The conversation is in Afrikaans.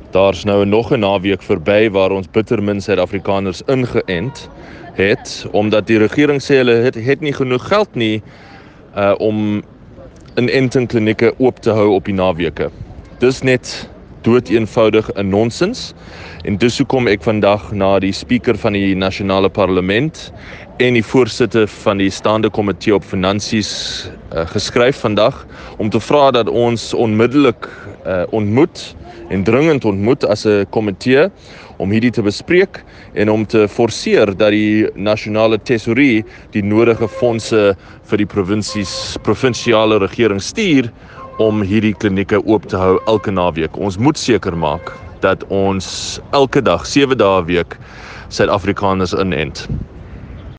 Daar's nou nog 'n naweek verby waar ons bitter min Suid-Afrikaners ingeënt het, omdat die regering sê hulle het nie genoeg geld nie om inentingklinieke oop te hou op die naweke. Dis net doeteenvoudig 'n nonsens en dis hoekom ek vandag na die spreker van die nasionale parlement en die voorsitter van die staande komitee op finansies geskryf vandag om te vra dat ons onmiddellik ontmoet en dringend ontmoet as 'n komitee om hierdie te bespreek en om te forceer dat die nasionale tesourie die nodige fondse vir die provinsiale regering stuur om hierdie klinieke oop te hou elke naweek. Ons moet seker maak dat ons elke dag, 7 dae 'n week, Suid-Afrikaners inent.